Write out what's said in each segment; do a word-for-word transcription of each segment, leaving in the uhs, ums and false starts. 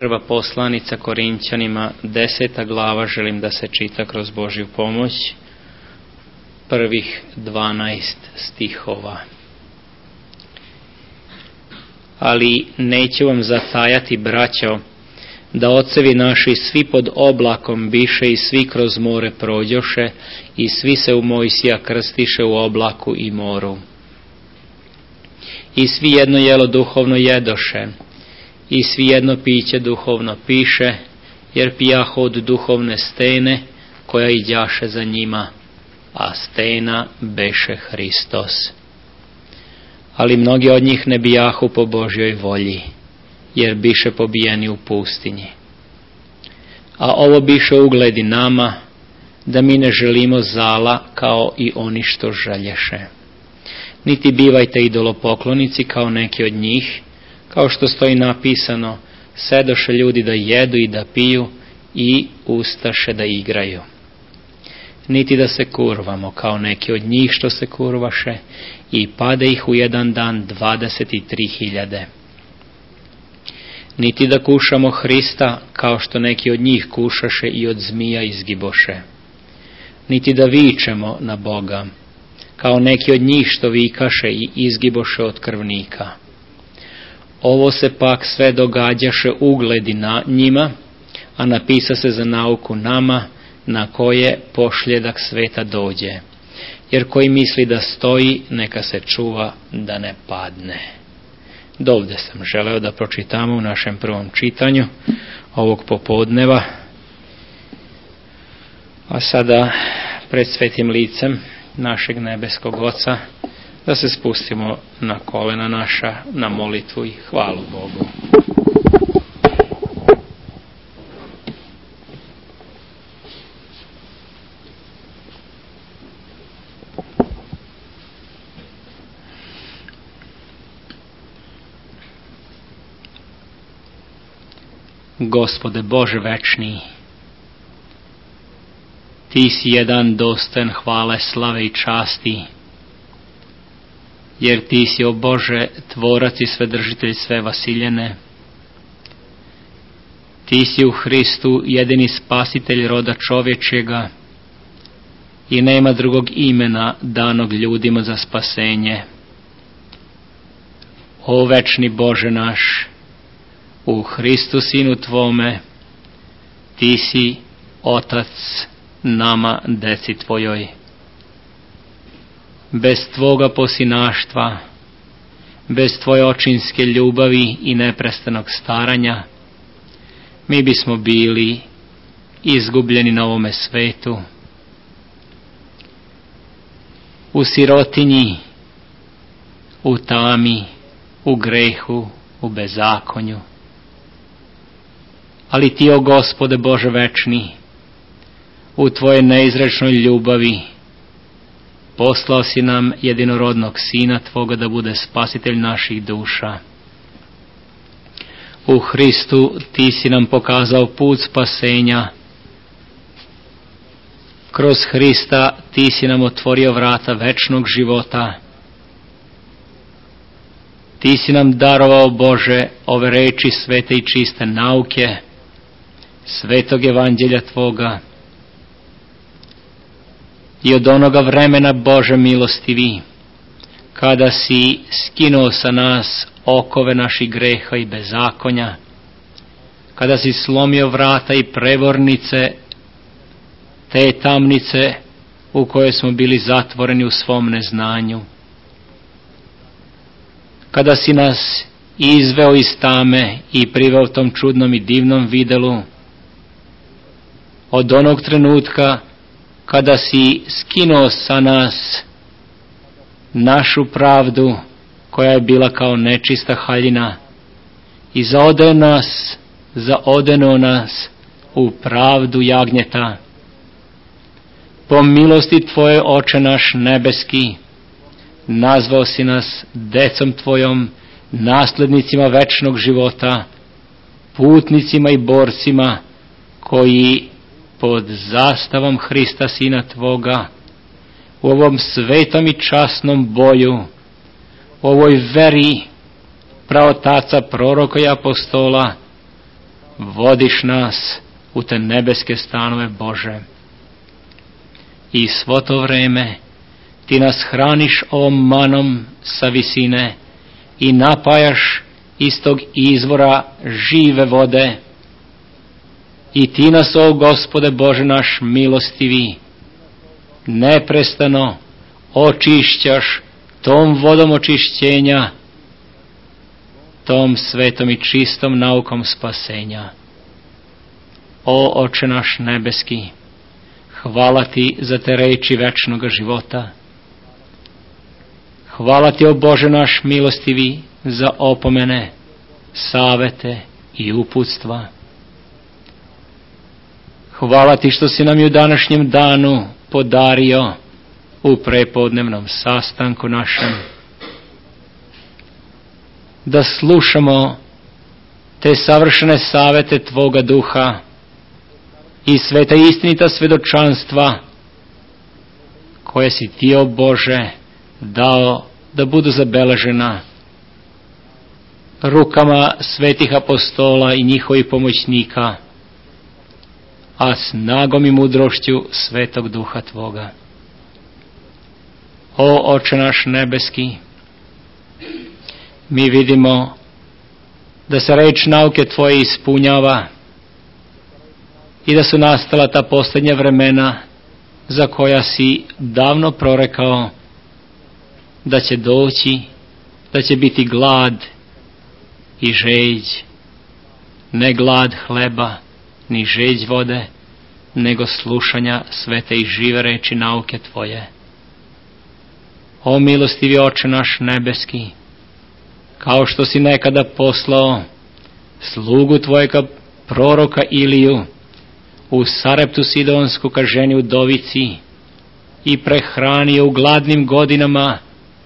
Prva poslanica Korinćanima, deseta glava, želim da se čita kroz Božju pomoć, prvih dvanaest stihova. Ali neću vam zatajati, braćo, da ocevi naši svi pod oblakom biše i svi kroz more prođoše i svi se u Mojsija krstiše u oblaku i moru. I svi jedno jelo duhovno jedoše, i svi jedno piće duhovno piše, jer pijahu od duhovne stene koja iđaše za njima, a stena beše Hristos. Ali mnogi od njih ne bijahu po Božjoj volji, jer biše pobijeni u pustinji. A ovo biše ugledi nama, da mi ne želimo zala kao i oni što želješe. Niti bivajte idolopoklonici kao neki od njih, kao što stoji napisano, sedoše ljudi da jedu i da piju i ustaše da igraju. Niti da se kurvamo kao neki od njih što se kurvaše i pade ih u jedan dan dvadeset tri hiljade. Niti da kušamo Hrista kao što neki od njih kušaše i od zmija izgiboše. Niti da vičemo na Boga kao neki od njih što vikaše i izgiboše od krvnika. Ovo se pak sve događaše ugledi na njima, a napisa se za nauku nama, na koje pošljedak sveta dođe. Jer koji misli da stoji, neka se čuva da ne padne. Dovde sam želeo da pročitamo u našem prvom čitanju ovog popodneva. A sada pred svetim licem našeg nebeskog Oca da se spustimo na kolena naša, na molitvu i hvalu Bogu. Gospode Bože večni, Ti si jedan dostojan hvale, slave i časti, jer Ti si, o Bože, tvorac i svedržitelj sve vasiljene. Ti si u Hristu jedini spasitelj roda čovječjega i nema drugog imena danog ljudima za spasenje. O večni Bože naš, u Hristu Sinu Tvome, Ti si Otac nama, deci Tvojoj. Bez Tvoga posinaštva, bez Tvoje očinske ljubavi i neprestanog staranja, mi bismo bili izgubljeni na ovome svetu, u sirotinji, u tami, u grehu, u bezakonju. Ali Ti, o Gospode Bože večni, u Tvoje neizrečnoj ljubavi poslao si nam jedinorodnog Sina Tvoga da bude spasitelj naših duša. U Hristu Ti si nam pokazao put spasenja. Kroz Hrista Ti si nam otvorio vrata večnog života. Ti si nam darovao, Bože, ove reči svete i čiste nauke, svetog evanđelja Tvoga. I od onoga vremena, Bože milostivi, kada si skinuo sa nas okove naših greha i bezakonja, kada si slomio vrata i prevornice, te tamnice u koje smo bili zatvoreni u svom neznanju, kada si nas izveo iz tame i priveo tom čudnom i divnom videlu, od onog trenutka kada si skinuo sa nas našu pravdu koja je bila kao nečista haljina i zaodeo nas, zaodeno nas u pravdu jagnjeta. Po milosti Tvoje, Oče naš nebeski, nazvao si nas decom Tvojom, naslednicima večnog života, putnicima i borcima koji pod zastavom Hrista Sina Tvoga u ovom svetom i časnom boju, u ovoj veri praotaca, proroka i apostola vodiš nas u te nebeske stanove Bože. I svo to vreme ti nas hraniš ovom manom sa visine i napajaš iz tog izvora žive vode. I ti nas, o Gospode Bože naš milostivi, neprestano očišćaš tom vodom očišćenja, tom svetom i čistom naukom spasenja. O Oče naš nebeski, hvala ti za te reči večnog života. Hvala ti, o Bože naš milostivi, za opomene, savete i uputstva. Hvala ti što si nam i u današnjem danu podario u prepodnevnom sastanku našem da slušamo te savršene savete Tvoga duha i sveta istinita svedočanstva koje si ti, o Bože, dao da budu zabeležena rukama svetih apostola i njihovih pomoćnika, a snagom i mudrošću svetog duha Tvoga. O Oče naš nebeski, mi vidimo da se reč nauke Tvoje ispunjava i da su nastala ta posljednja vremena za koja si davno prorekao da će doći, da će biti glad i žeđ, ne glad hleba ni žeđ vode, nego slušanja svete i žive reči nauke Tvoje. O milostivi Oče naš nebeski, kao što si nekada poslao slugu Tvojega proroka Iliju u Sareptu Sidonsku ka ženi udovici i prehranio u gladnim godinama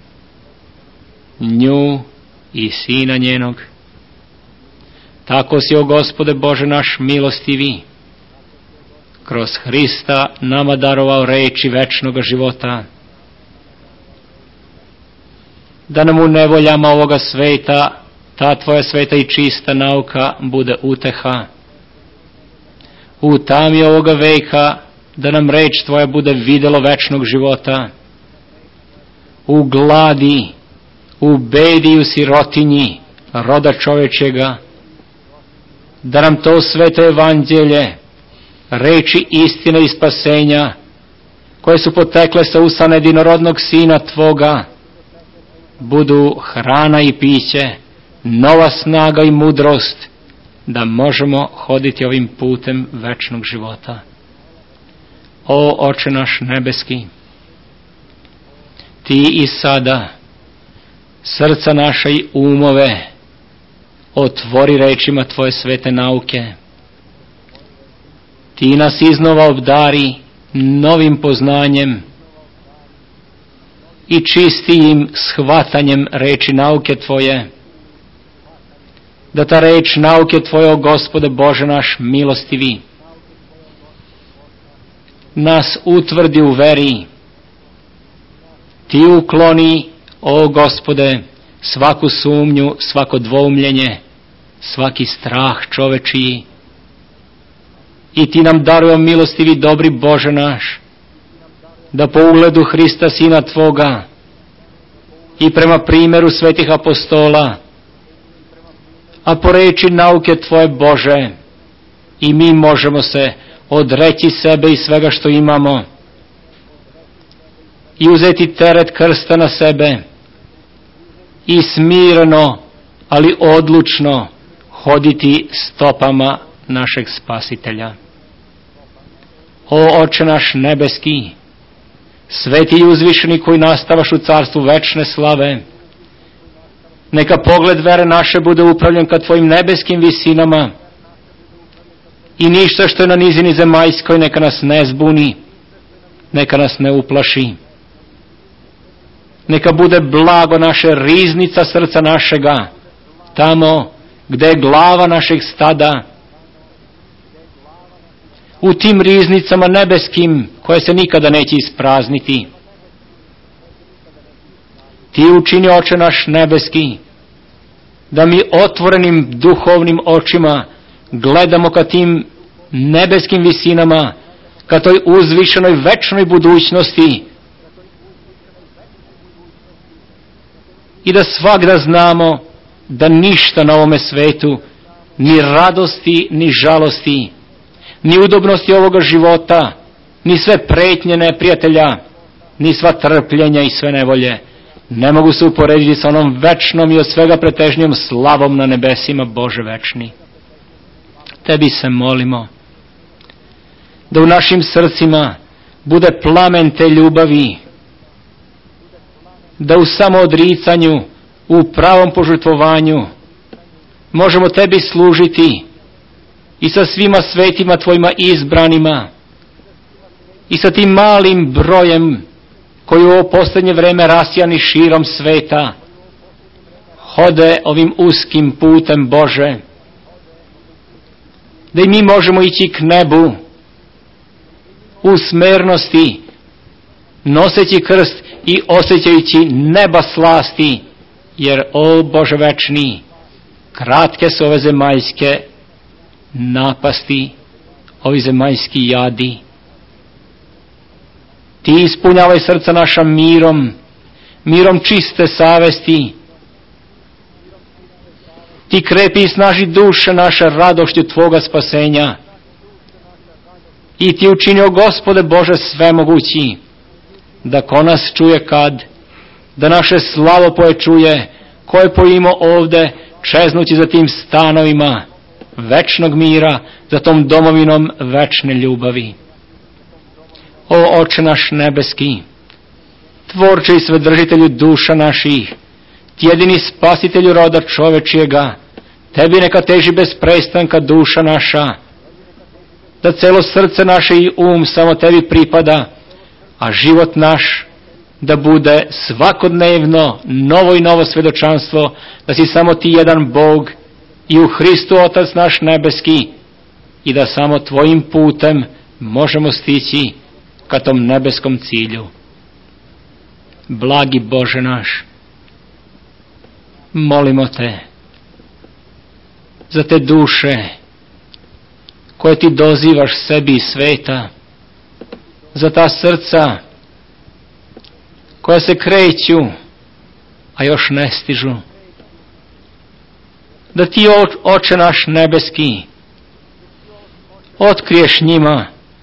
nju i sina njenog, tako si, o Gospode Bože naš milostivi, kroz Hrista nama darovao reči večnoga života, da nam u nevoljama ovoga sveta ta Tvoja sveta i čista nauka bude uteha. U tami ovoga veka da nam reč Tvoja bude videlo večnog života. U gladi, u bedi i u sirotinji roda čovečega, da nam to sveto evanđelje, reči istine i spasenja, koje su potekle sa usana jedinorodnog Sina Tvoga, budu hrana i piće, nova snaga i mudrost, da možemo hoditi ovim putem večnog života. O Oče naš nebeski, ti i sada srca naša i umove otvori rečima Tvoje svete nauke. Ti nas iznova obdari novim poznanjem i čistijim shvatanjem reči nauke Tvoje, da ta reč nauke Tvoje, o Gospode Bože naš milostivi, nas utvrdi u veri. Ti ukloni, o Gospode, svaku sumnju, svako dvoumljenje, svaki strah čovečiji, i Ti nam daruje, milostivi dobri Bože naš, da po ugledu Hrista Sina Tvoga i prema primjeru svetih apostola, a po reči nauke Tvoje Bože, i mi možemo se odreći sebe i svega što imamo i uzeti teret krsta na sebe i smireno, ali odlučno hoditi stopama našeg Spasitelja. O Oče naš nebeski, sveti i uzvišeni koji nastavaš u carstvu večne slave, neka pogled vere naše bude upravljen ka Tvojim nebeskim visinama i ništa što je na nizini zemaljskoj neka nas ne zbuni, neka nas ne uplaši. Neka bude blago naše riznica srca našega, tamo gde je glava našeg stada, u tim riznicama nebeskim koje se nikada neće isprazniti. Ti učini, Oče naš nebeski, da mi otvorenim duhovnim očima gledamo ka tim nebeskim visinama, ka toj uzvišenoj večnoj budućnosti i da svagda znamo da ništa na ovome svetu, ni radosti, ni žalosti, ni udobnosti ovoga života, ni sve pretnje neprijatelja, ni sva trpljenja i sve nevolje ne mogu se uporediti sa onom večnom i od svega pretežnijom slavom na nebesima, Bože večni. Tebi se molimo da u našim srcima bude plamen te ljubavi, da u samoodricanju, u pravom požrtvovanju možemo Tebi služiti i sa svima svetima Tvojima izbranima i sa tim malim brojem koji u ovo posljednje vreme rasijani širom sveta hode ovim uskim putem, Bože, da i mi možemo ići k nebu u smernosti, noseći krst i osjećajući neba slasti, jer, o Bože večni, kratke su ove zemaljske napasti, ovi zemaljski jadi. Ti ispunjavaj srca naša mirom, mirom čiste savesti. Ti krepi i snaži duše naše radošću Tvoga spasenja. I Ti učinio, Gospode Bože svemogući, da ko nas čuje kad, da naše slavopoje čuje, koje pojimo ovde, čeznući za tim stanovima večnog mira, za tom domovinom večne ljubavi. O Oče naš nebeski, Tvorče i svedržitelju duša naših, Ti jedini spasitelju roda čovečijega, Tebi neka teži bez prestanka duša naša, da celo srce naše i um samo Tebi pripada, a život naš da bude svakodnevno novo i novo svedočanstvo da si samo Ti jedan Bog i u Hristu Otac naš nebeski i da samo Tvojim putem možemo stići ka tom nebeskom cilju. Blagi Bože naš, molimo Te za te duše koje Ti dozivaš sebi iz sveta, za ta srca koja se kreću, a još ne stižu, da Ti, Oče naš nebeski, otkriješ njima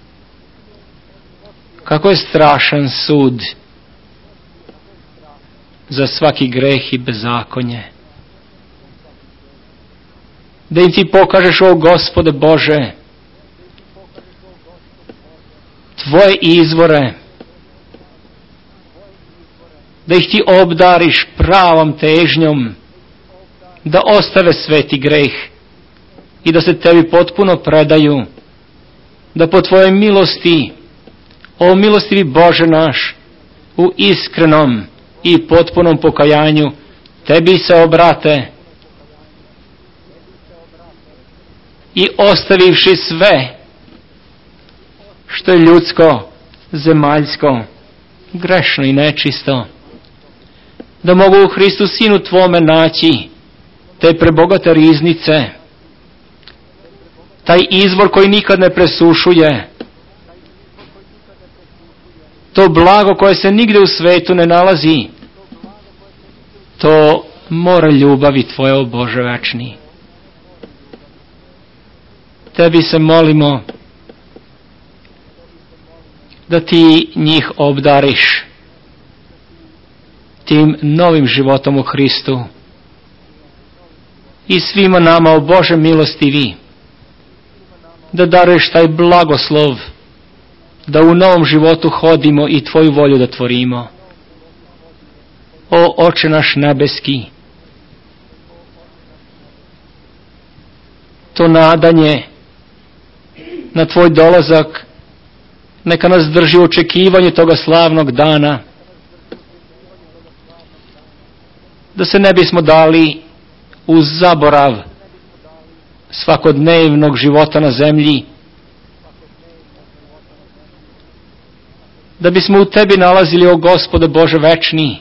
kako je strašan sud za svaki greh i bezakonje. Da im Ti pokažeš, o Gospode Bože, Tvoje izvore, da ih Ti obdariš pravom težnjom, da ostave sveti greh i da se Tebi potpuno predaju, da po Tvojoj milosti, o milostivi Bože naš, u iskrenom i potpunom pokajanju Tebi se obrate i ostavivši sve što je ljudsko, zemaljsko, grešno i nečisto, da mogu u Hristu Sinu Tvome naći te prebogate riznice, taj izvor koji nikad ne presušuje, to blago koje se nigde u svetu ne nalazi, to more ljubavi Tvoje, o Bože večni. Tebi se molimo da Ti njih obdariš tim novim životom u Hristu i svima nama, o Bože milostivi, da daruješ taj blagoslov, da u novom životu hodimo i Tvoju volju da tvorimo. O Oče naš nebeski, to nadanje na Tvoj dolazak neka nas drži u očekivanju toga slavnog dana, da se ne bismo dali u zaborav svakodnevnog života na zemlji, da bismo u Tebi nalazili, o Gospode Bože večni,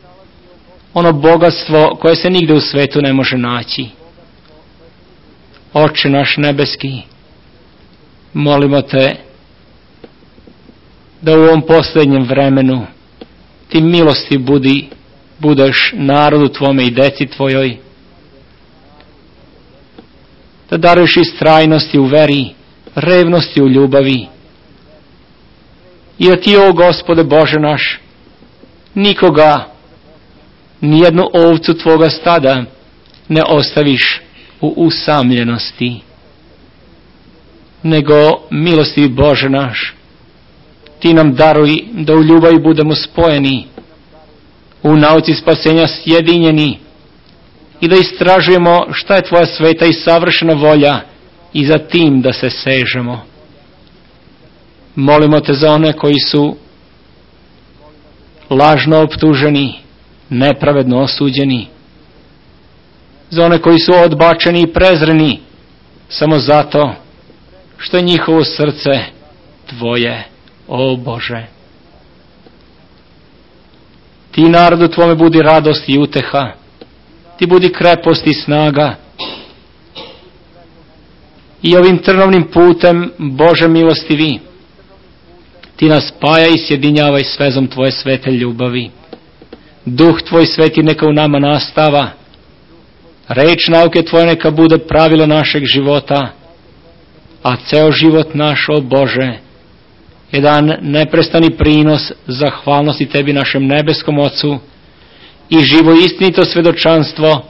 ono bogatstvo koje se nigde u svetu ne može naći. Oče naš nebeski, molimo te da u ovom posljednjem vremenu ti milosti budi, budeš narodu tvome i deci tvojoj, da daruješ istrajnosti u veri, revnosti u ljubavi i da ti, o Gospode Bože naš, nikoga, nijednu ovcu tvoga stada ne ostaviš u usamljenosti, nego milosti Bože naš, ti nam daruj da u ljubavi budemo spojeni, u nauci spasenja sjedinjeni i da istražujemo šta je tvoja sveta i savršena volja i za tim da se sežemo. Molimo te za one koji su lažno optuženi, nepravedno osuđeni, za one koji su odbačeni i prezreni samo zato što je njihovo srce tvoje, o Bože. Ti narodu tvome budi radost i uteha, ti budi krepost i snaga. I ovim trnovnim putem, Bože milostivi, ti nas spaja i sjedinjavaj s vezom tvoje svete ljubavi. Duh tvoj sveti neka u nama nastava, reč nauke tvoje neka bude pravilo našeg života, a ceo život naš, o Bože, jedan neprestani prinos zahvalnosti tebi, našem nebeskom Ocu, i živo istinito svedočanstvo,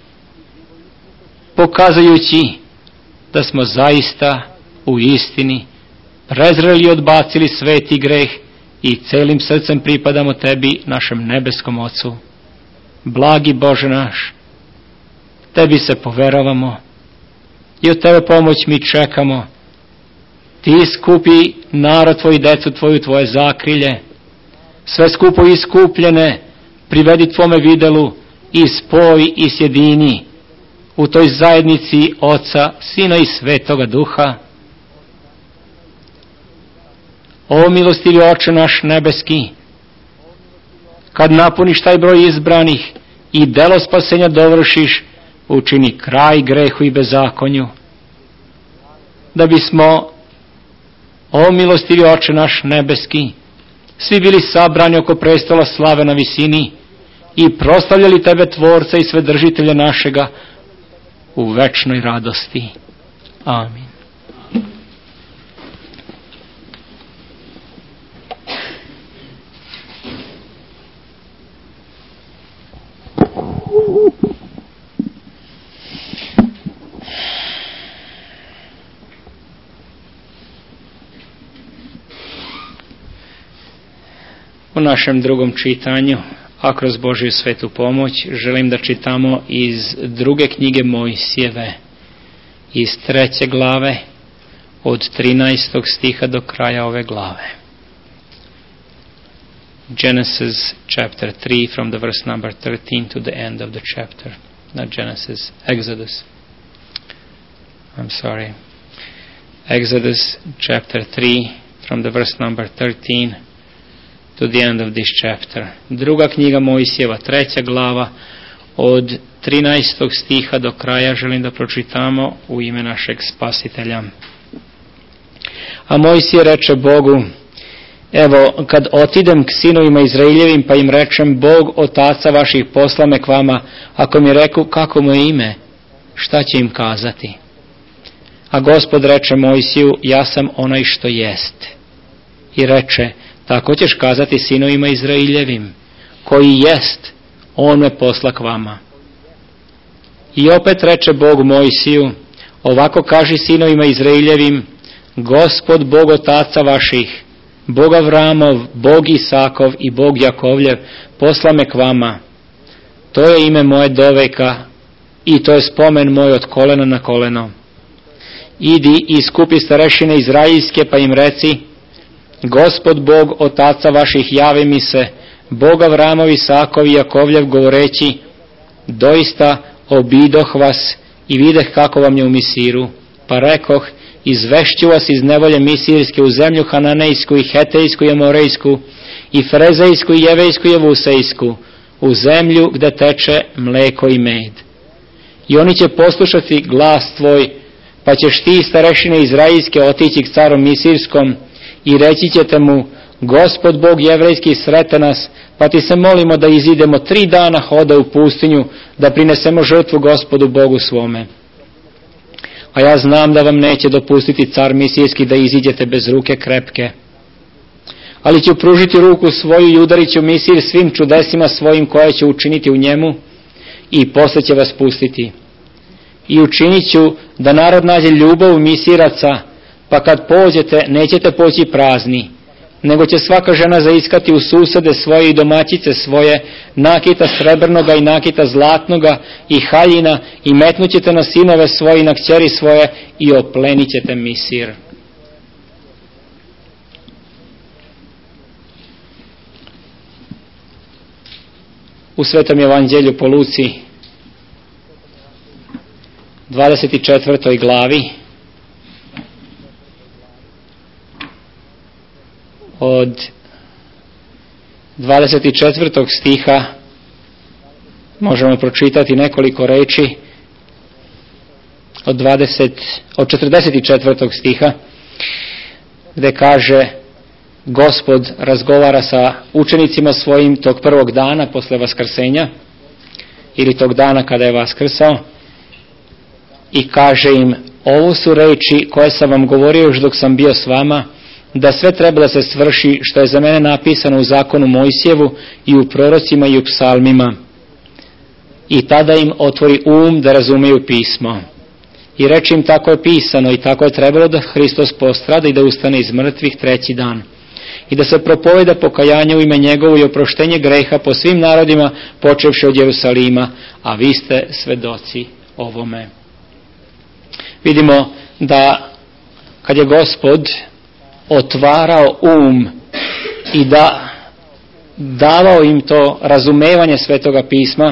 pokazujući da smo zaista u istini prezreli i odbacili sveti greh i celim srcem pripadamo tebi, našem nebeskom Ocu. Blagi Bože naš, tebi se poveravamo i od tebe pomoć mi čekamo. Ti skupi narod tvoj, decu tvoju, tvoje zakrilje, sve skupo iskupljene privedi tvome videlu i spoj i sjedini u toj zajednici Oca, Sina i Svetoga Duha. O milostivi Oče naš nebeski, kad napuniš taj broj izbranih i delo spasenja dovršiš, učini kraj grehu i bezakonju, da bismo, o milostivi Oče naš nebeski, svi bili sabrani oko prestola slave na visini i proslavljali tebe, Tvorca i Svedržitelja našega, u večnoj radosti. Amin. U našem drugom čitanju, a kroz Božju svetu pomoć, želim da čitamo iz druge knjige Mojsijeve, iz treće glave, od trinaestog stiha do kraja ove glave. Genesis chapter three, from the verse number thirteen to the end of the chapter. Not Genesis, Exodus. I'm sorry. Exodus chapter three, from the verse number thirteen to the end of this chapter. Druga knjiga Mojsijeva, treća glava, od trinaestog stiha do kraja želim da pročitamo u ime našeg Spasitelja. A Mojsije reče Bogu: evo, kad otidem k sinovima Izraeljevim, pa im rečem, Bog otaca vaših posla me k vama, ako mi reku kako mu je ime, šta će im kazati? A Gospod reče Mojsiju: ja sam onaj što jest. I reče: tako ćeš kazati sinovima Izraeljevim, koji jest, on me posla k vama. I opet reče Bog Mojsiju: ovako kaži sinovima Izraeljevim, Gospod Bog otaca vaših, Bog Avramov, Bog Isakov i Bog Jakovljev, posla me k vama. To je ime moje doveka i to je spomen moj od kolena na koleno. Idi i skupi starešine izraeljske, pa im reci: Gospod Bog otaca vaših javi mi se, Bog Avramov, Isakov i Jakovljev, govoreći: doista obidoh vas i videh kako vam je u Misiru, pa rekoh: izvešću vas iz nevolje Misirske u zemlju Hananejsku i Hetejsku i Amorejsku i Frezejsku i Jevejsku i Jevusejsku, u zemlju gde teče mleko i med. I oni će poslušati glas tvoj, pa ćeš ti, starešine izraelske, otići k caru Misirskom i reći ćete mu, Gospod Bog jevrejski sreta nas, pa ti se molimo da izidemo tri dana hoda u pustinju, da prinesemo žrtvu Gospodu Bogu svome. A ja znam da vam neće dopustiti car Misirski da iziđete bez ruke krepke. Ali ću pružiti ruku svoju i udarit ću Misir svim čudesima svojim koje će učiniti u njemu i posle će vas pustiti. I učinit ću da narod nađe ljubav Misiraca, pa kad pođete nećete poći prazni, nego će svaka žena zaiskati u susede svoje i domaćice svoje, nakita srebrnoga i nakita zlatnoga i haljina, i metnućete na sinove svoje i na kćeri svoje i oplenit ćete Misir. U Svetom evanđelju po Luci, dvadeset četvrtoj glavi, od dvadeset četvrtog stiha možemo pročitati nekoliko reči od, dvadeset, od četrdeset četvrtog stiha, gdje kaže: Gospod razgovara sa učenicima svojim tog prvog dana posle vaskrsenja, ili tog dana kada je vaskrsao, i kaže im: ovo su reči koje sam vam govorio još dok sam bio s vama, da sve treba da se svrši što je za mene napisano u zakonu Mojsijevu i u prorocima i u psalmima. I tada im otvori um da razumiju pismo. I reči im: tako je pisano i tako je trebalo da Hristos postrada i da ustane iz mrtvih treći dan. I da se propoveda pokajanje u ime njegovo i oproštenje greha po svim narodima, počevši od Jerusalima, a vi ste svedoci ovome. Vidimo da kad je Gospod otvarao um i da davao im to razumevanje Svetoga pisma,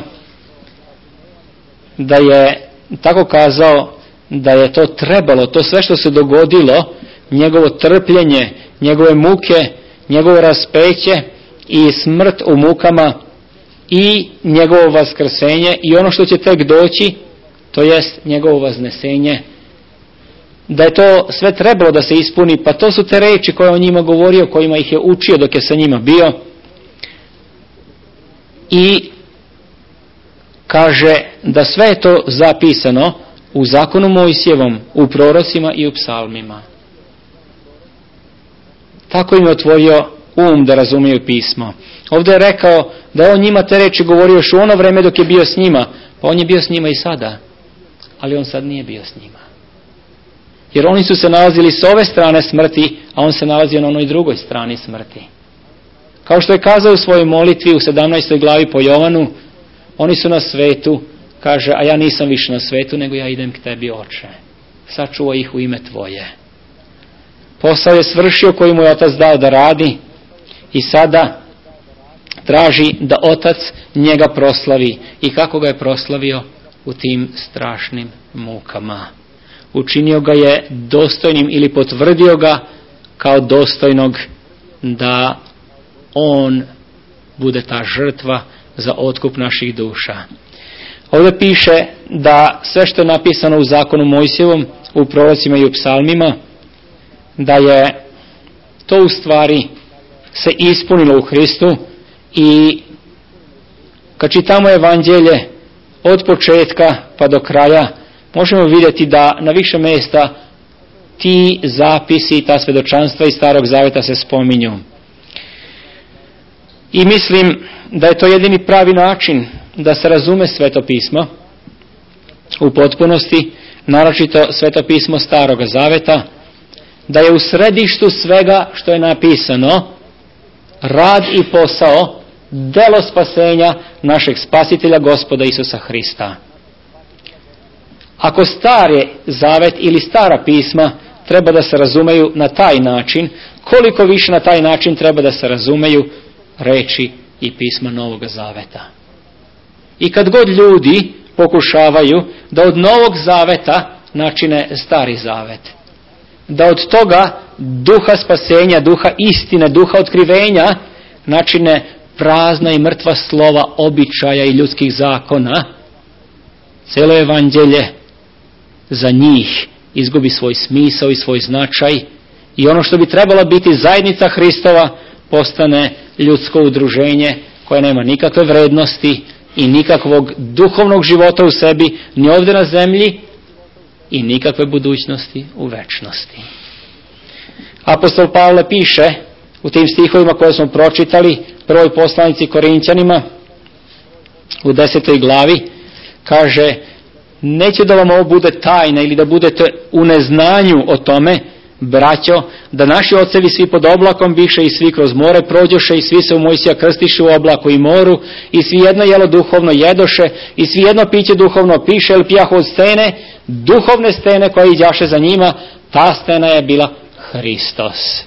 da je tako kazao da je to trebalo, to sve što se dogodilo, njegovo trpljenje, njegove muke, njegovo raspeće i smrt u mukama i njegovo vaskrsenje i ono što će tek doći, to jest njegovo vaznesenje, da je to sve trebalo da se ispuni. Pa to su te reči koje on njima govorio, kojima ih je učio dok je sa njima bio. I kaže da sve je to zapisano u zakonu Mojsijevom, u prorocima i u psalmima. Tako im je otvorio um da razumiju pismo. Ovdje je rekao da on njima te reči govorio još u ono vreme dok je bio s njima. Pa on je bio s njima i sada, ali on sad nije bio s njima. Jer oni su se nalazili s ove strane smrti, a on se nalazio na onoj drugoj strani smrti. Kao što je kazao u svojoj molitvi u sedamnaestoj glavi po Jovanu, oni su na svetu, kaže, a ja nisam više na svetu, nego ja idem k tebi, Oče. Sačuvaj ih u ime tvoje. Posao je svršio koji mu je otac dao da radi i sada traži da otac njega proslavi. I kako ga je proslavio? U tim strašnim mukama. Učinio ga je dostojnim ili potvrdio ga kao dostojnog da on bude ta žrtva za otkup naših duša. Ovdje piše da sve što je napisano u zakonu Mojsijevom, u prorocima i u psalmima, da je to u stvari se ispunilo u Hristu. I kad čitamo evanđelje od početka pa do kraja, možemo vidjeti da na više mjesta ti zapisi i ta svjedočanstva iz Starog Zaveta se spominju. I mislim da je to jedini pravi način da se razume Sveto pismo u potpunosti, naročito Sveto pismo Staroga Zaveta, da je u središtu svega što je napisano rad i posao, delo spasenja našeg Spasitelja Gospoda Isusa Hrista. Ako Stari Zavet ili Stara pisma treba da se razumeju na taj način, koliko više na taj način treba da se razumeju reči i pisma Novog Zaveta. I kad god ljudi pokušavaju da od Novog Zaveta načine Stari Zavet, da od toga duha spasenja, duha istine, duha otkrivenja načine prazna i mrtva slova običaja i ljudskih zakona, cijelo evanđelje za njih izgubi svoj smisao i svoj značaj i ono što bi trebalo biti zajednica Hristova postane ljudsko udruženje koje nema nikakve vrednosti i nikakvog duhovnog života u sebi, ni ovdje na zemlji i nikakve budućnosti u večnosti. Apostol Pavle piše u tim stihovima koje smo pročitali, prvoj poslanici Korinćanima, u desetoj glavi, kaže: neću da vam ovo bude tajna ili da budete u neznanju o tome, braćo, da naši ocevi svi pod oblakom biše i svi kroz more prođoše i svi se u Mojsija krstiše u oblaku i moru i svi jedno jelo duhovno jedoše i svi jedno piće duhovno piše ili pijahu od stene, duhovne stene koje iđaše za njima, ta stena je bila Hristos.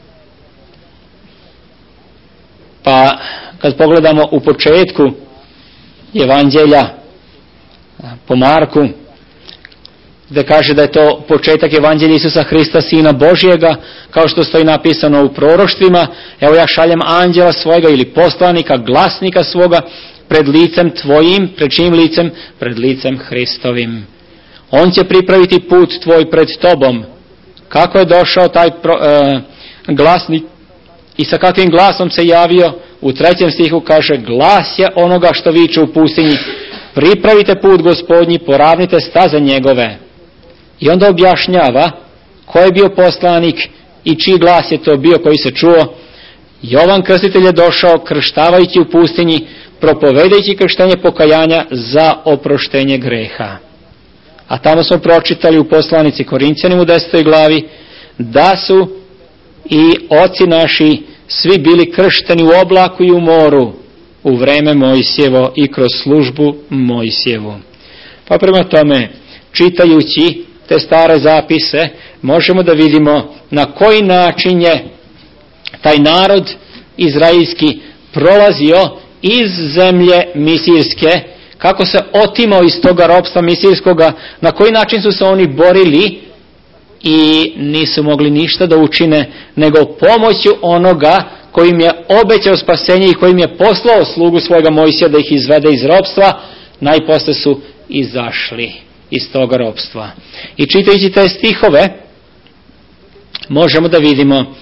Pa kad pogledamo u početku Evanđelja po Marku, gdje kaže da je to početak Evanđelja Isusa Hrista, Sina Božjega, kao što stoji napisano u proroštvima: evo ja šaljem anđela svojega ili poslanika, glasnika svoga pred licem tvojim, pred čijim licem? Pred licem Hristovim. On će pripraviti put tvoj pred tobom. Kako je došao taj pro, e, glasnik i sa kakvim glasom se javio? U trećem stihu kaže: glas je onoga što viče u pustinji, pripravite put Gospodnji, poravnite staze njegove. I onda objašnjava ko je bio poslanik i čiji glas je to bio koji se čuo. Jovan Krstitelj je došao krštavajući u pustinji, propovedajući krštenje pokajanja za oproštenje greha. A tamo smo pročitali u poslanici Korinćanima u desetoj glavi da su i oci naši svi bili kršteni u oblaku i u moru u vreme Mojsijevo i kroz službu Mojsijevu. Pa prema tome, čitajući te stare zapise, možemo da vidimo na koji način je taj narod izraelski prolazio iz zemlje misirske, kako se otimao iz toga ropstva misirskoga, na koji način su se oni borili i nisu mogli ništa da učine nego pomoću onoga kojim je obećao spasenje i kojim je poslao slugu svojega Mojsija da ih izvede iz ropstva, najposle su izašli iz toga ropstva. I čitajući te stihove možemo da vidimo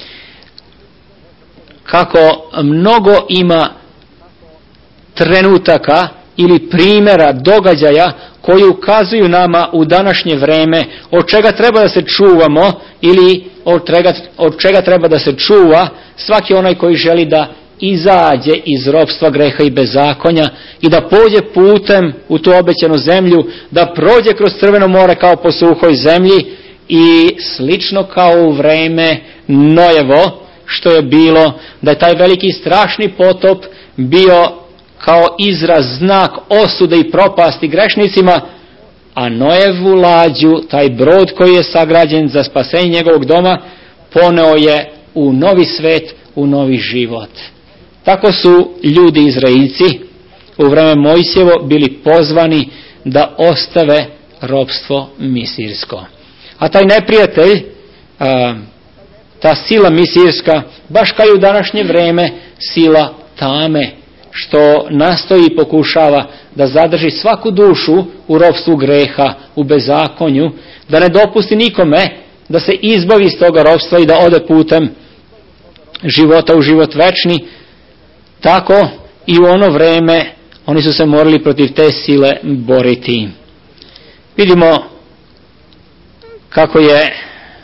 kako mnogo ima trenutaka ili primjera, događaja koji ukazuju nama u današnje vreme od čega treba da se čuvamo ili od čega, od čega treba da se čuva svaki onaj koji želi da izađe iz ropstva greha i bezakonja i da pođe putem u tu obećanu zemlju, da prođe kroz Crveno more kao po suhoj zemlji i slično kao u vreme Nojevo, što je bilo da je taj veliki strašni potop bio kao izraz, znak osude i propasti grešnicima, a Nojevu lađu, taj brod koji je sagrađen za spasenje njegovog doma, poneo je u novi svet, u novi život. Tako su ljudi Izraelci u vreme Mojsijevo bili pozvani da ostave ropstvo misirsko. A taj neprijatelj, ta sila misirska, baš kao i u današnje vreme, sila tame, što nastoji i pokušava da zadrži svaku dušu u ropstvu greha, u bezakonju, da ne dopusti nikome da se izbavi iz toga ropstva i da ode putem života u život večni. Tako i u ono vreme oni su se morali protiv te sile boriti. Vidimo kako je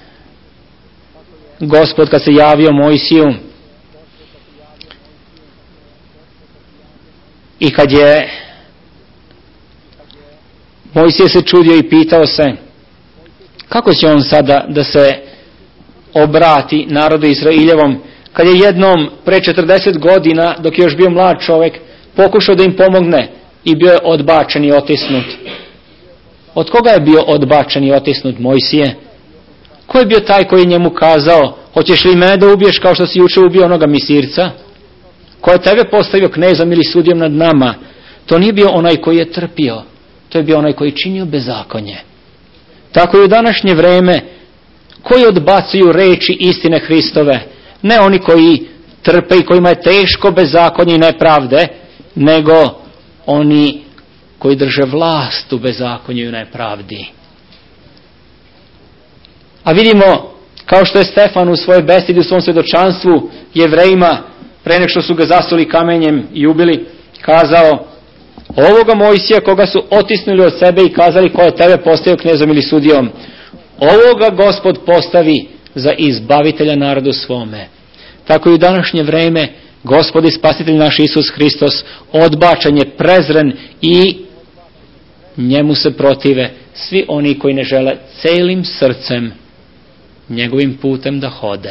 Gospod kad se javio Mojsiju i kad je Mojsije se čudio i pitao se kako će on sada da se obrati narodu Izraeljevom, kad je jednom pre četrdeset godina, dok je još bio mlad čovjek, pokušao da im pomogne i bio je odbačen i otisnut. Od koga je bio odbačen i otisnut Mojsije? Ko je bio taj koji je njemu kazao: hoćeš li mene da ubiješ kao što si juče ubio onoga Misirca? Ko je tebe postavio knezom ili sudijom nad nama? To nije bio onaj koji je trpio, to je bio onaj koji činio bezakonje. Tako i u današnje vreme, koji odbacuju reči istine Hristove, ne oni koji trpe i kojima je teško bezakonje i nepravde, nego oni koji drže vlast u bezakonju i nepravdi. A vidimo, kao što je Stefan u svojoj besedi, u svom svjedočanstvu Jevrejima, pre nego što su ga zasuli kamenjem i ubili, kazao: ovoga Mojsija koga su otisnuli od sebe i kazali ko je tebe postavio knezom ili sudijom, ovoga Gospod postavi za izbavitelja narodu svome. Tako i u današnje vreme Gospod i Spasitelj naš Isus Hristos odbačen je, prezren i njemu se protive svi oni koji ne žele celim srcem njegovim putem da hode.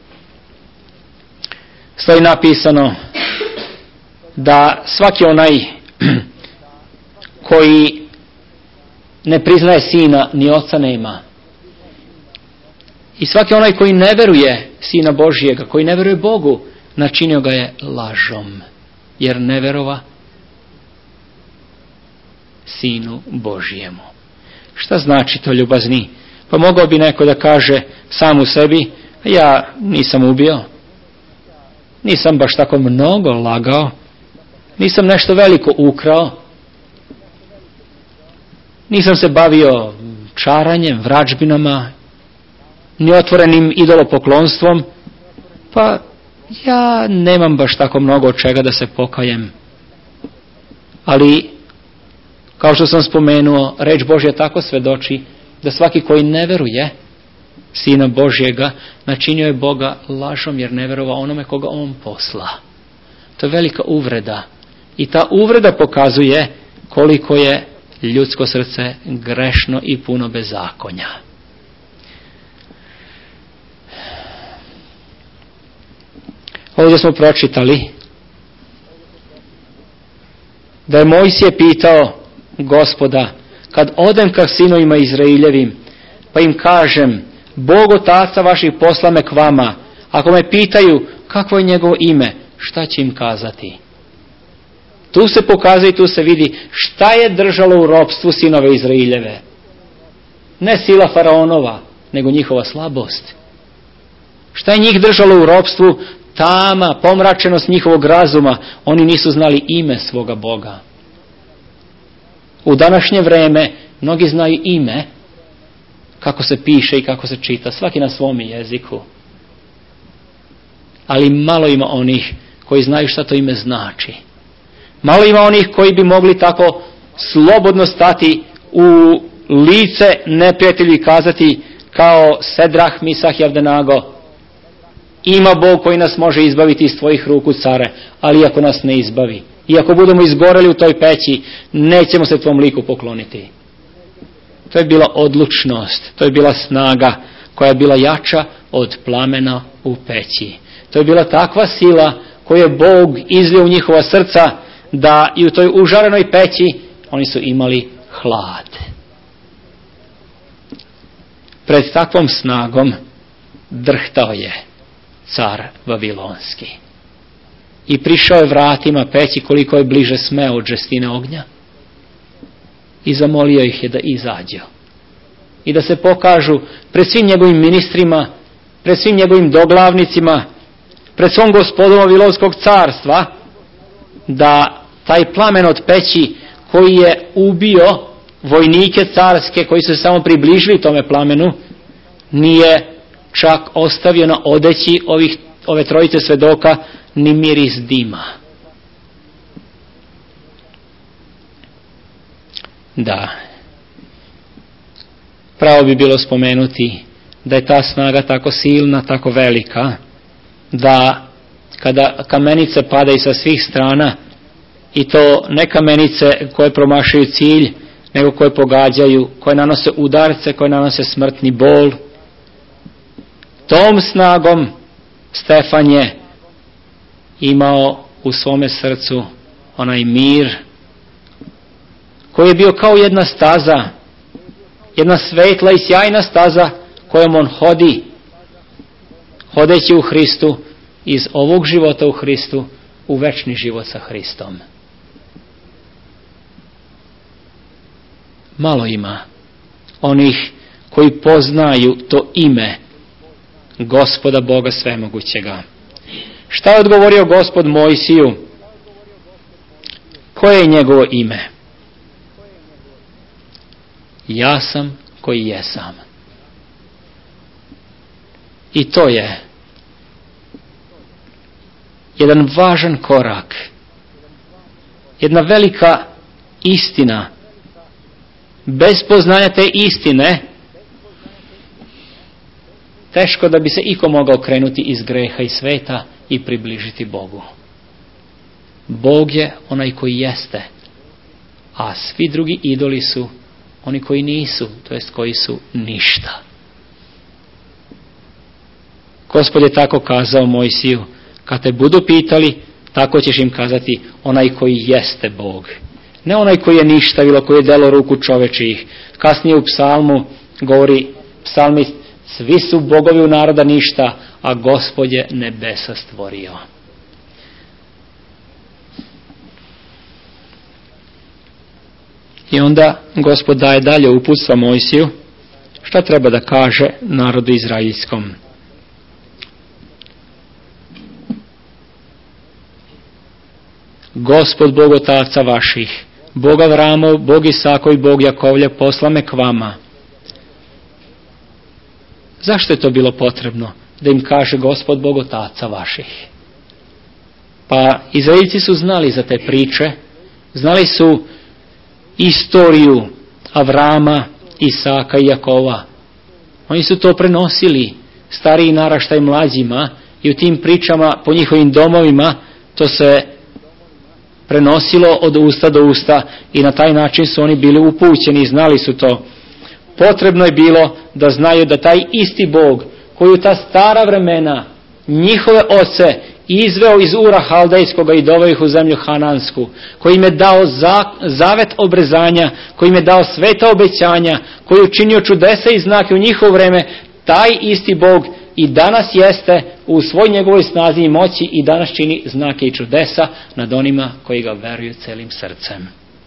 Stoji napisano da svaki onaj koji ne priznaje Sina ni Oca nema. I svaki onaj koji ne veruje Sina Božijega, koji ne veruje Bogu, načinio ga je lažom, jer ne verova Sinu Božijemu. Šta znači to, ljubazni? Pa mogao bi neko da kaže sam u sebi: ja nisam ubio, nisam baš tako mnogo lagao, nisam nešto veliko ukrao, nisam se bavio čaranjem, vražbinama, ni otvorenim idolopoklonstvom, pa ja nemam baš tako mnogo od čega da se pokajem. Ali, kao što sam spomenuo, reč Božja tako svedoči da svaki koji ne veruje Sina Božjega, načinio je Boga lažom, jer ne verovao onome koga on posla. To je velika uvreda. I ta uvreda pokazuje koliko je ljudsko srce grešno i puno bezakonja. Ovdje smo pročitali da je Mojsije pitao Gospoda: kad odem ka sinovima Izraeljevim, pa im kažem: Bog otaca vaših posla me k vama, ako me pitaju kakvo je njegovo ime, šta će im kazati? Tu se pokazuje i tu se vidi šta je držalo u ropstvu sinove Izraeljeve. Ne sila faraonova, nego njihova slabost. Šta je njih držalo u ropstvu? Tama, pomračenost njihovog razuma. Oni nisu znali ime svoga Boga. U današnje vreme mnogi znaju ime, kako se piše i kako se čita, svaki na svom jeziku. Ali malo ima onih koji znaju šta to ime znači. Malo ima onih koji bi mogli tako slobodno stati u lice neprijatelju i kazati kao Sedrah, Misah i Abdenago: ima Bog koji nas može izbaviti iz tvojih ruku, care, ali ako nas ne izbavi, i ako budemo izgoreli u toj peći, nećemo se tvom liku pokloniti. To je bila odlučnost, to je bila snaga koja je bila jača od plamena u peći. To je bila takva sila koju je Bog izlio u njihova srca, da i u toj užarenoj peći oni su imali hlad. Pred takvom snagom drhtao je car Vavilonski. I prišao je vratima peći koliko je bliže smeo od žestine ognja. I zamolio ih je da izađu. I da se pokažu pred svim njegovim ministrima, pred svim njegovim doglavnicima, pred svom gospodom Vavilonskog carstva, da taj plamen od peći koji je ubio vojnike carske koji su se samo približili tome plamenu, nije čak ostavio na odeći ovih, ove trojice svedoka ni miris dima. Da, pravo bi bilo spomenuti da je ta snaga tako silna, tako velika, da kada kamenice padaju sa svih strana, i to ne kamenice koje promašaju cilj, nego koje pogađaju, koje nanose udarce, koje nanose smrtni bol, tom snagom Stefan je imao u svome srcu onaj mir koji je bio kao jedna staza, jedna svetla i sjajna staza kojom on hodi, hodeći u Hristu, iz ovog života u Hristu u večni život sa Hristom. Malo ima onih koji poznaju to ime Gospoda Boga svemogućega. Šta je odgovorio Gospod Mojsiju? Koje je njegovo ime? Ja sam koji jesam. I to je jedan važan korak, jedna velika istina. Bez poznanja te istine teško da bi se iko mogao krenuti iz greha i sveta i približiti Bogu. Bog je onaj koji jeste, a svi drugi idoli su oni koji nisu, to jest koji su ništa. Gospod je tako kazao Mojsiju: kad te budu pitali, tako ćeš im kazati onaj koji jeste Bog. Ne onaj koji je ništa, bilo koji je delo ruku čovečih. Kasnije u psalmu govori psalmist: svi su bogovi u naroda ništa, a Gospod je nebesa stvorio. I onda Gospod daje dalje uputstva Mojsiju šta treba da kaže narodu izraelskom. Gospod Bog otaca vaših, Bog Avramov, Bog Isakov i Bog Jakovlja posla me k vama. Zašto je to bilo potrebno da im kaže Gospod Bog otaca vaših? Pa Izraelci su znali za te priče, znali su istoriju Avrama, Isaka i Jakova. Oni su to prenosili stariji naraštaj mlađima i u tim pričama po njihovim domovima to se prenosilo od usta do usta i na taj način su oni bili upućeni i znali su to. Potrebno je bilo da znaju da taj isti Bog koji u ta stara vremena njihove oce izveo iz Ura Haldejskoga i doveo ih u zemlju Hanansku, koji im je dao zavet obrezanja, koji im je dao sveta obećanja, koji je učinio čudesa i znake u njihovo vreme, taj isti Bog i danas jeste u svoj njegovoj snazi i moći i danas čini znake i čudesa nad onima koji ga veruju celim srcem.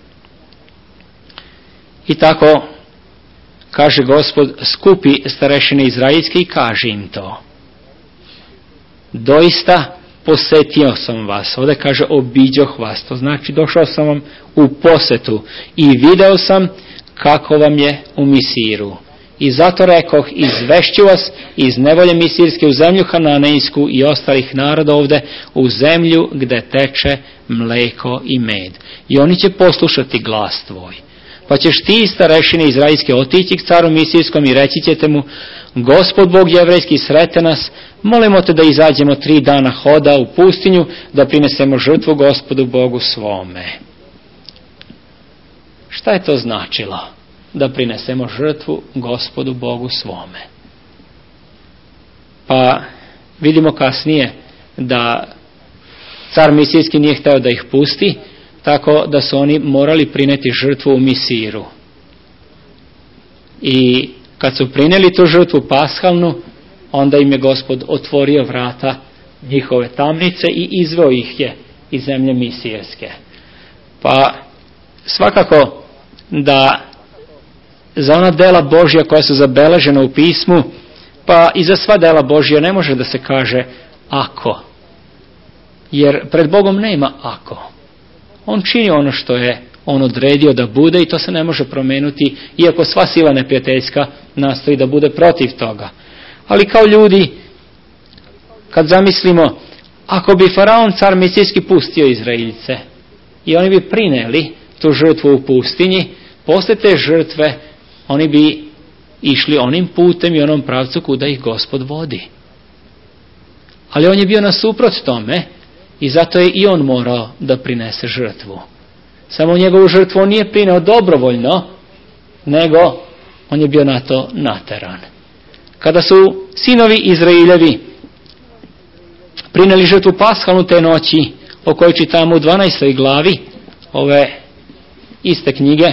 I tako kaže Gospod: skupi starešine izraelske i kaži im to. Doista posetio sam vas. Ovdje kaže obiđoh vas. To znači došao sam vam u posetu i video sam kako vam je u Misiru. I zato rekoh, izvešću vas iz nevolje misirske u zemlju Hananejsku i ostalih naroda ovde, u zemlju gde teče mleko i med. I oni će poslušati glas tvoj. Pa ćeš ti, starešine izraelske, otići k caru misirskom i reći ćete mu: Gospod Bog jevrejski srete nas, molimo te da izađemo tri dana hoda u pustinju, da prinesemo žrtvu Gospodu Bogu svome. Šta je to značilo? Da prinesemo žrtvu Gospodu Bogu svome. Pa vidimo kasnije da car misirski nije hteo da ih pusti, tako da su oni morali prineti žrtvu u Misiru. I kad su prineli tu žrtvu pashalnu, onda im je Gospod otvorio vrata njihove tamnice i izveo ih je iz zemlje misirske. Pa svakako da za ona dela Božja koja su zabeležena u pismu, pa i za sva dela Božja ne može da se kaže ako. Jer pred Bogom nema ako. On čini ono što je on odredio da bude i to se ne može promenuti, iako sva sila neprijateljska nastoji da bude protiv toga. Ali kao ljudi, kad zamislimo, ako bi faraon car misirski pustio Izraeljice i oni bi prineli tu žrtvu u pustinji, posle te žrtve oni bi išli onim putem i onom pravcu kuda ih Gospod vodi. Ali on je bio nasuprot tome i zato je i on morao da prinese žrtvu. Samo njegovu žrtvu on nije prineo dobrovoljno, nego on je bio na to nateran. Kada su sinovi Izraeljevi prineli žrtvu pashalnu te noći, o kojoj čitamo u dvanaestoj glavi ove iste knjige,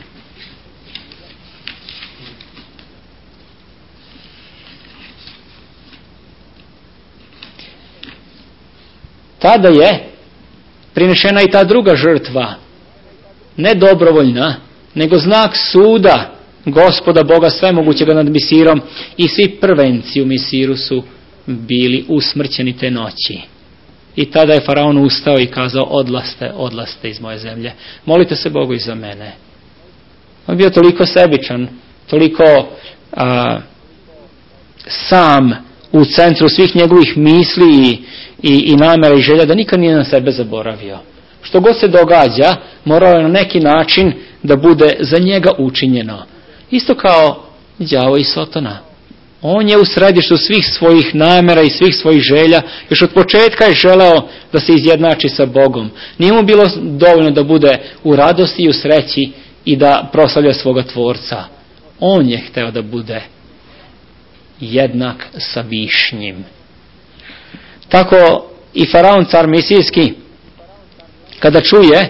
tada je prinešena i ta druga žrtva, ne dobrovoljna, nego znak suda Gospoda Boga svemogućega nad Misirom, i svi prvenci u Misiru su bili usmrćeni te noći. I tada je faraon ustao i kazao: odlaste, odlaste iz moje zemlje, molite se Bogu i za mene. On bio toliko sebičan, toliko a, sam u centru svih njegovih misli i, i, i namjera i želja, da nikad nije na sebe zaboravio. Što god se događa, morao je na neki način da bude za njega učinjeno. Isto kao đavo i Sotona. On je u središtu svih svojih namjera i svih svojih želja. Još od početka je želeo da se izjednači sa Bogom. Nije mu bilo dovoljno da bude u radosti i u sreći i da proslavlja svoga Tvorca. On je hteo da bude jednak sa Višnjim. Tako i Faraon, car misijski, kada čuje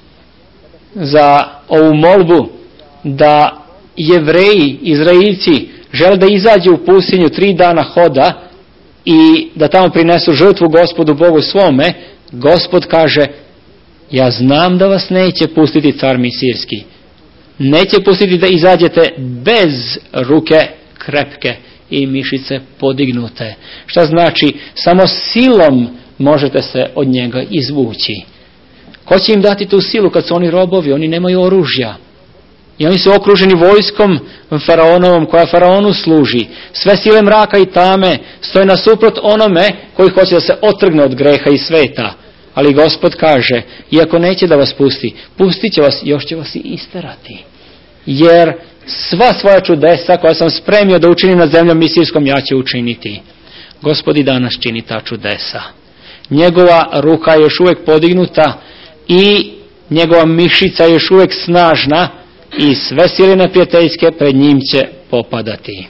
za ovu molbu da Jevreji, Izraelci žele da izađu u pustinju tri dana hoda i da tamo prinesu žrtvu Gospodu Bogu svome, Gospod kaže: ja znam da vas neće pustiti, car misirski. Neće pustiti da izađete bez ruke krepke i mišice podignute. Šta znači? Samo silom možete se od njega izvući. Ko će im dati tu silu kad su oni robovi? Oni nemaju oružja. I oni su okruženi vojskom faraonovom koja faraonu služi. Sve sile mraka i tame stoje nasuprot onome koji hoće da se otrgne od greha i sveta. Ali Gospod kaže: iako neće da vas pusti, pustit će vas, još će vas i isterati. Jer sva svoja čudesa koja sam spremio da učinim na zemljom misijskom, ja ću učiniti. Gospod i danas čini ta čudesa. Njegova ruka je još uvijek podignuta i njegova mišica je još uvijek snažna i sve sile neprijateljske pred njim će popadati.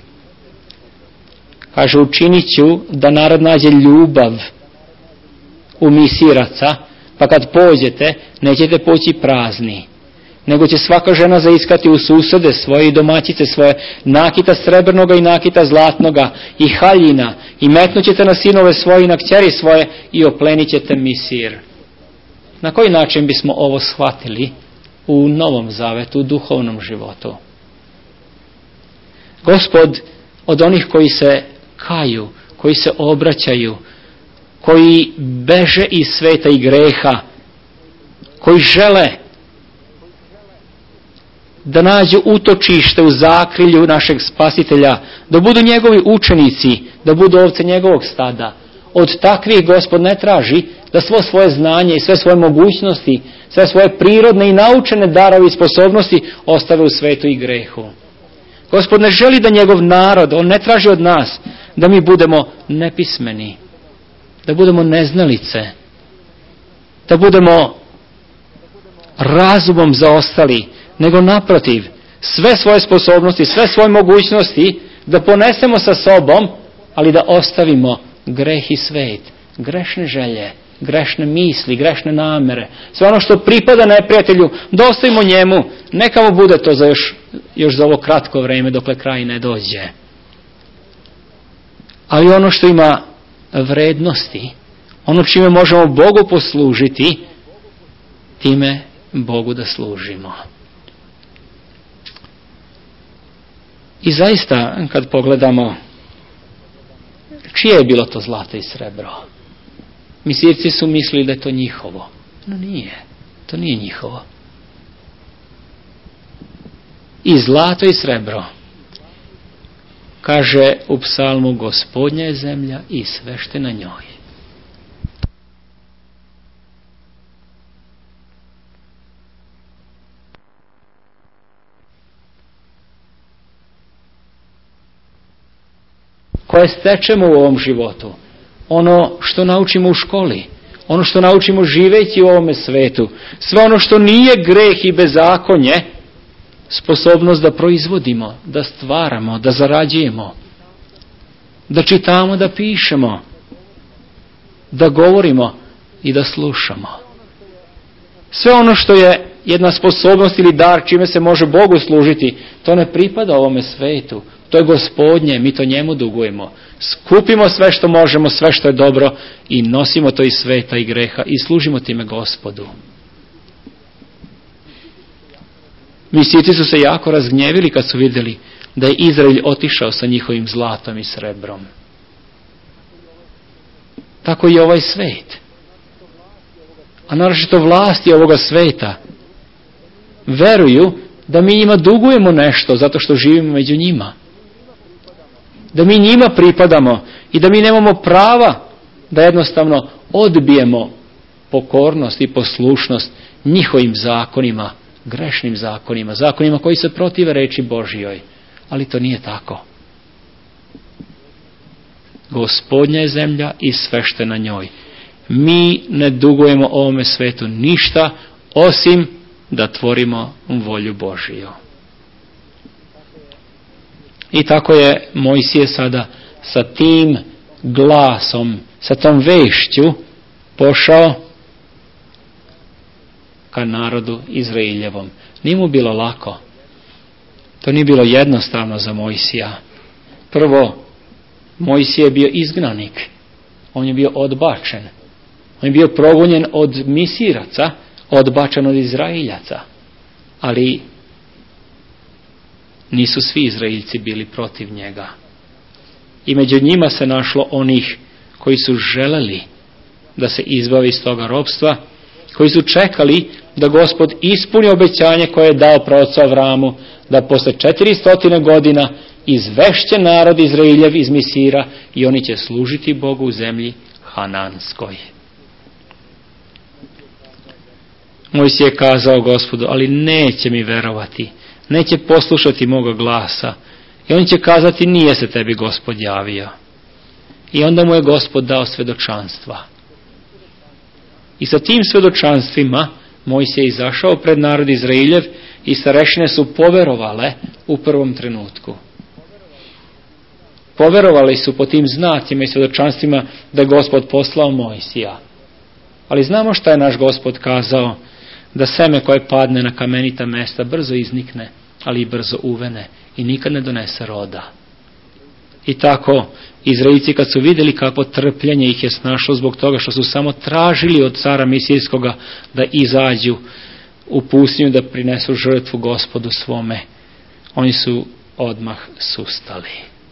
Kaže: učinit ću da narod nađe ljubav u misiraca, pa kad pođete nećete poći prazni, nego će svaka žena zaiskati u susede svoje i domaćice svoje nakita srebrnoga i nakita zlatnoga i haljina, i metnut ćete na sinove svoje i na kćeri svoje i oplenit ćete Misir. Na koji način bismo ovo shvatili u Novom Zavetu, u duhovnom životu? Gospod od onih koji se kaju, koji se obraćaju, koji beže iz sveta i greha, koji žele da nađu utočište u zakrilju našeg Spasitelja, da budu njegovi učenici, da budu ovce njegovog stada. Od takvih Gospod ne traži da svo svoje znanje i sve svoje mogućnosti, sve svoje prirodne i naučene darove i sposobnosti ostave u svetu i grehu. Gospod ne želi da njegov narod, on ne traži od nas da mi budemo nepismeni, da budemo neznalice, da budemo razumom zaostali, nego naprotiv, sve svoje sposobnosti, sve svoje mogućnosti da ponesemo sa sobom, ali da ostavimo greh i svet, grešne želje, grešne misli, grešne namere, sve ono što pripada neprijatelju, da ostavimo njemu, neka mu bude to za još, još za ovo kratko vrijeme dokle kraj ne dođe. Ali ono što ima vrednosti, ono čime možemo Bogu poslužiti, time Bogu da služimo. I zaista, kad pogledamo, čije je bilo to zlato i srebro? Misirci su mislili da je to njihovo. No nije. To nije njihovo. I zlato i srebro, kaže u psalmu: Gospodnja je zemlja i sve što je na njoj. Koje stečemo u ovom životu, ono što naučimo u školi, ono što naučimo živeći u ovome svetu, sve ono što nije greh i bezakonje, sposobnost da proizvodimo, da stvaramo, da zarađujemo, da čitamo, da pišemo, da govorimo i da slušamo. Sve ono što je jedna sposobnost ili dar čime se može Bogu služiti, to ne pripada ovome svetu. To je Gospodnje, mi to njemu dugujemo. Skupimo sve što možemo, sve što je dobro i nosimo to iz sveta i greha i služimo time Gospodu. Misijci su se jako razgnjevili kad su vidjeli da je Izrael otišao sa njihovim zlatom i srebrom. Tako i ovaj svet. A naročito vlasti ovoga sveta veruju da mi njima dugujemo nešto zato što živimo među njima. Da mi njima pripadamo i da mi nemamo prava da jednostavno odbijemo pokornost i poslušnost njihovim zakonima, grešnim zakonima, zakonima koji se protive reči Božjoj. Ali to nije tako. Gospodnja je zemlja i sve što je na njoj. Mi ne dugujemo ovome svetu ništa osim da tvorimo volju Božiju. I tako je Mojsije sada sa tim glasom, sa tom vešću pošao ka narodu Izraeljevom. Nije mu bilo lako. To nije bilo jednostavno za Mojsija. Prvo, Mojsije je bio izgnanik. On je bio odbačen. On je bio progonjen od Misiraca, odbačen od Izraeljaca. Ali nisu svi Izraeljci bili protiv njega. I među njima se našlo onih koji su želeli da se izbavi iz toga ropstva, koji su čekali da Gospod ispuni obećanje koje je dao praocu Avramu, da posle četiristo godina izvešće narod Izraeljev iz Misira i oni će služiti Bogu u zemlji Hananskoj. Mojsije je kazao Gospodu, ali neće mi verovati, neće poslušati moga glasa. I on će kazati, nije se tebi Gospod javio. I onda mu je Gospod dao svedočanstva. I sa tim svedočanstvima Mojsije je izašao pred narod Izraeljev i starešine su poverovale u prvom trenutku. Poverovali su po tim znacima i svjedočanstvima da je Gospod poslao Mojsija. Ali znamo šta je naš Gospod kazao, da seme koje padne na kamenita mesta brzo iznikne, ali i brzo uvene i nikad ne donese roda. I tako Izraelci kad su vidjeli kako trpljenje ih je snašlo zbog toga što su samo tražili od cara Misijskoga da izađu u pustinju da prinesu žrtvu Gospodu svome, oni su odmah sustali.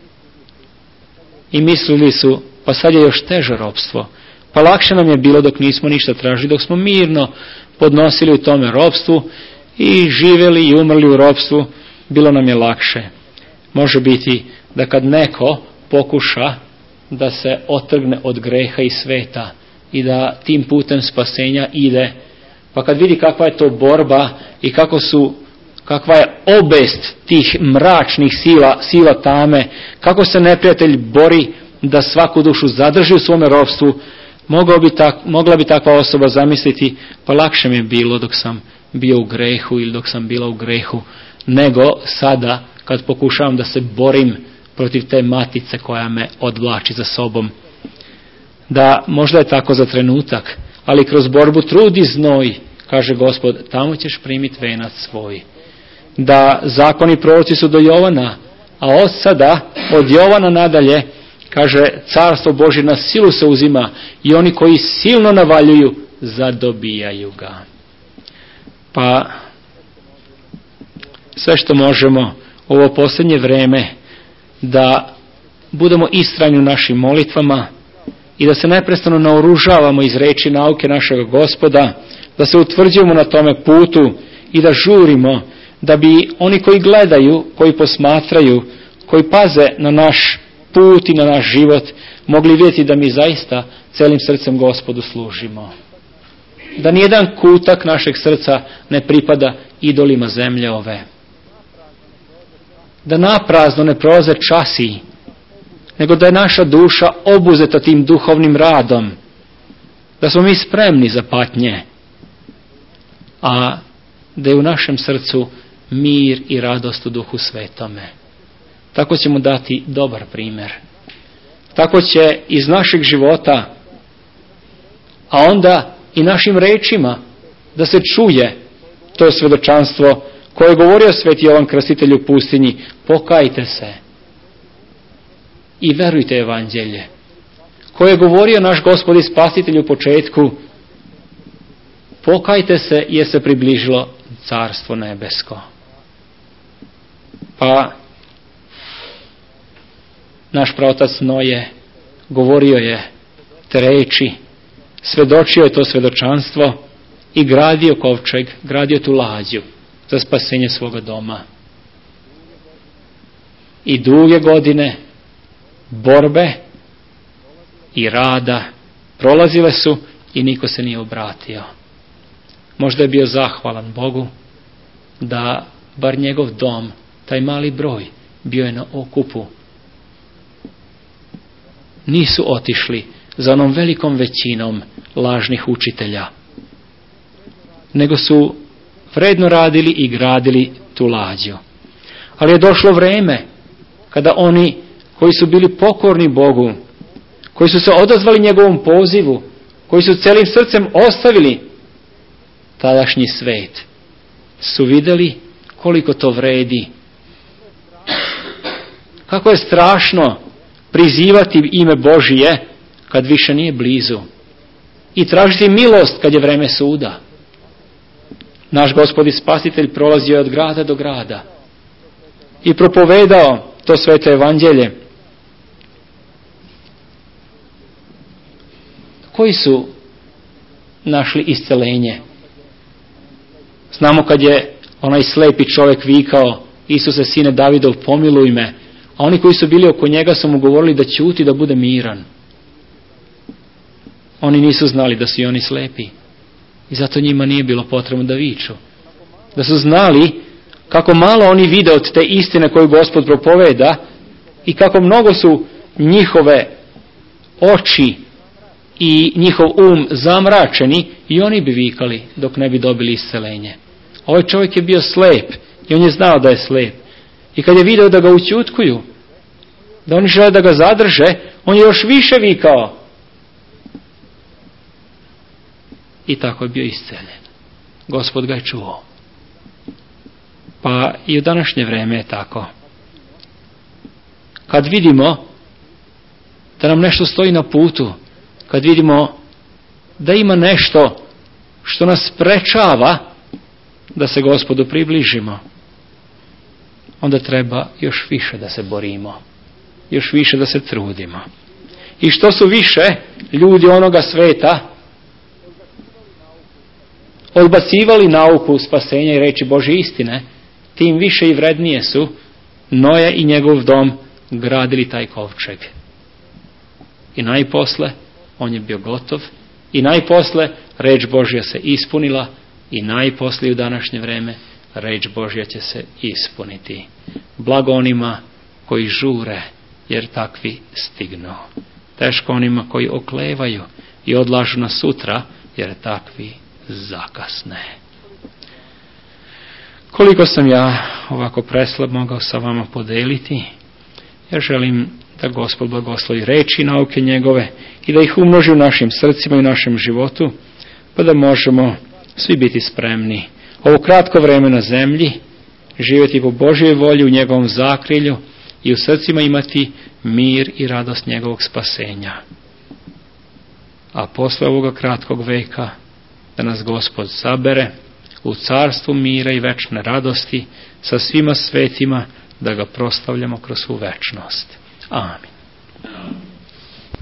I mislili su, pa sad je još teže ropstvo. Pa lakše nam je bilo dok nismo ništa tražili, dok smo mirno podnosili u tome ropstvu i živjeli i umrli u ropstvu, bilo nam je lakše. Može biti da kad neko pokuša da se otrgne od greha i sveta i da tim putem spasenja ide, pa kad vidi kakva je to borba i kako su, kakva je obest tih mračnih sila, sila tame, kako se neprijatelj bori da svaku dušu zadrži u svome ropstvu, mogla bi, tak, mogla bi takva osoba zamisliti, pa lakše mi je bilo dok sam bio u grehu ili dok sam bila u grehu, nego sada kad pokušavam da se borim protiv te matice koja me odvlači za sobom. Da možda je tako za trenutak, ali kroz borbu trud i znoj, kaže Gospod, tamo ćeš primiti venac svoj. Da zakoni proroci su do Jovana, a od sada, od Jovana nadalje, kaže, carstvo Božje na silu se uzima i oni koji silno navaljuju, zadobijaju ga. Pa sve što možemo u ovo posljednje vreme da budemo istrajni u našim molitvama i da se neprestano naoružavamo iz reči nauke našeg Gospoda, da se utvrđujemo na tome putu i da žurimo, da bi oni koji gledaju, koji posmatraju, koji paze na naš put i na naš život, mogli vidjeti da mi zaista celim srcem Gospodu služimo. Da nijedan kutak našeg srca ne pripada idolima zemlje ove. Da naprazno ne prolaze časi, nego da je naša duša obuzeta tim duhovnim radom. Da smo mi spremni za patnje, a da je u našem srcu mir i radost u Duhu Svetome. Tako ćemo dati dobar primjer. Tako će iz našeg života, a onda i našim rečima, da se čuje to svjedočanstvo koje je govorio sveti Jovan Krstitelj u pustinji, pokajte se i verujte evanđelje. Koje je govorio naš Gospod i Spasitelj u početku, pokajte se jer se približilo carstvo nebesko. Pa naš praotac Noje govorio je te reči, svedočio je to svedočanstvo i gradio kovčeg, gradio tu lađu za spasenje svoga doma. I duge godine borbe i rada prolazile su i niko se nije obratio. Možda je bio zahvalan Bogu da bar njegov dom, taj mali broj, bio je na okupu. Nisu otišli za onom velikom većinom lažnih učitelja, nego su vredno radili i gradili tu lađu. Ali je došlo vrijeme kada oni koji su bili pokorni Bogu, koji su se odazvali njegovom pozivu, koji su celim srcem ostavili tadašnji svet, su vidjeli koliko to vredi. Kako je strašno prizivati ime Božije kad više nije blizu i tražiti milost kad je vreme suda. Naš Gospod i Spasitelj prolazio je od grada do grada i propovedao to sveto evanđelje. Koji su našli isceljenje? Znamo kad je onaj slepi čovjek vikao: Isuse, sine Davidov, pomiluj me, a oni koji su bili oko njega su mu govorili da ćuti, da bude miran. Oni nisu znali da su i oni slepi i zato njima nije bilo potrebno da viču. Da su znali kako malo oni vide od te istine koju Gospod propoveda i kako mnogo su njihove oči i njihov um zamračeni, i oni bi vikali dok ne bi dobili isceljenje. Ovaj čovjek je bio slep i on je znao da je slep. I kad je video da ga ućutkuju, da oni žele da ga zadrže, on je još više vikao. I tako je bio isceljen. Gospod ga je čuo. Pa i u današnje vrijeme je tako. Kad vidimo da nam nešto stoji na putu, kad vidimo da ima nešto što nas sprečava da se Gospodu približimo, onda treba još više da se borimo, još više da se trudimo. I što su više ljudi onoga sveta odbacivali nauku spasenja i reči Božje istine, tim više i vrednije su Noe i njegov dom gradili taj kovčeg. I najposle on je bio gotov i najposle reč Božja se ispunila i najposle u današnje vreme reč Božja će se ispuniti. Blago onima koji žure, jer takvi stignu. Teško onima koji oklevaju i odlažu na sutra, jer takvi zakasne. Koliko sam ja ovako preslab mogao sa vama podeliti, ja želim da Gospod blagoslovi reči i nauke njegove i da ih umnoži u našim srcima i u našem životu, pa da možemo svi biti spremni ovo kratko vreme na zemlji živjeti po Božjoj volji u njegovom zakrilju i u srcima imati mir i radost njegovog spasenja. A posle ovoga kratkog veka da nas Gospod sabere u carstvu mira i večne radosti sa svima svetima, da ga proslavljamo kroz svu večnost. Amin.